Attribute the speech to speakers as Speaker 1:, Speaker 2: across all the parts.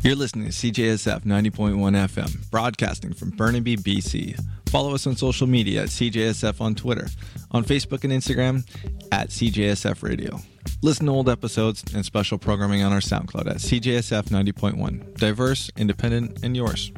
Speaker 1: You're listening to CJSF 90.1 FM, broadcasting from Burnaby, BC. Follow us on social media at CJSF on Twitter, on Facebook and Instagram at CJSF Radio. Listen to old episodes and special programming on our SoundCloud at CJSF 90.1. Diverse, independent, and yours.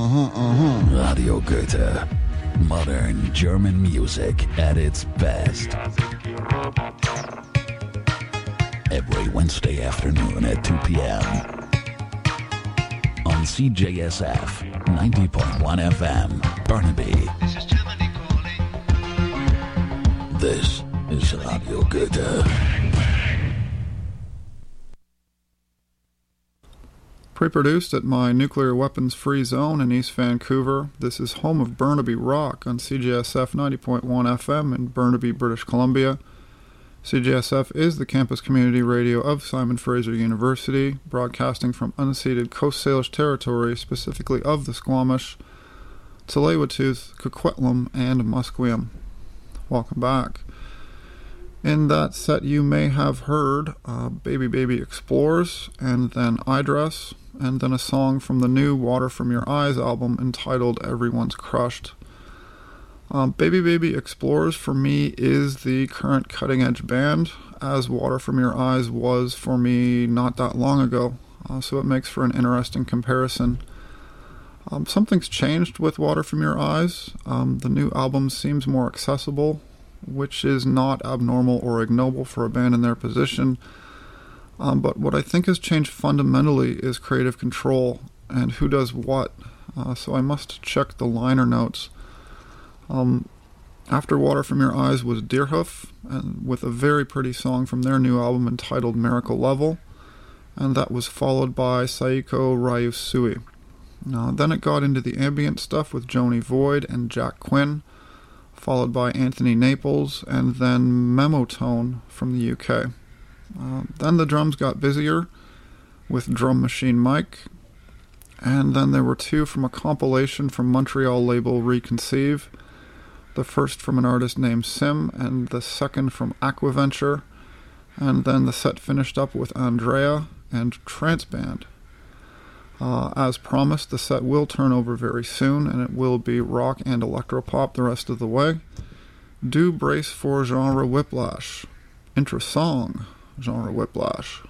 Speaker 2: Radio Goethe. Modern German music at its best. Every Wednesday afternoon at 2 p.m. on CJSF 90.1 FM, Burnaby.
Speaker 3: This is Germany calling.
Speaker 2: This is Radio Goethe.
Speaker 4: Pre-produced at my nuclear weapons-free zone in East Vancouver, this is home of Burnaby Rock on CJSF 90.1 FM in Burnaby, British Columbia. CJSF is the campus community radio of Simon Fraser University, broadcasting from unceded Coast Salish territory, specifically of the Squamish, Tsleil-Waututh, Coquitlam, and Musqueam. Welcome back. In that set you may have heard Baby Baby Explores, and then I Dress, and then a song from the new Water From Your Eyes album entitled Everyone's Crushed. Baby Baby Explores for me is the current cutting edge band, as Water From Your Eyes was for me not that long ago, so it makes for an interesting comparison. Something's changed with Water From Your Eyes. The new album seems more accessible, which is not abnormal or ignoble for a band in their position. But what I think has changed fundamentally is creative control and who does what. So I must check the liner notes. After Water From Your Eyes was Deerhoof, and with a very pretty song from their new album entitled Miracle Level, and that was followed by Saiko Ryusui. Then it got into the ambient stuff with Joni Void and Jack Quinn, followed by Anthony Naples, and then Memotone from the UK. Then the drums got busier with Drum Machine Mike, and then there were two from a compilation from Montreal label Reconceive, the first from an artist named Sim, and the second from Aquaventure, and then the set finished up with Andrea and Trance Band. As promised, the set will turn over very soon, and it will be rock and electropop the rest of the way. Do brace for genre whiplash. Intro song, genre whiplash.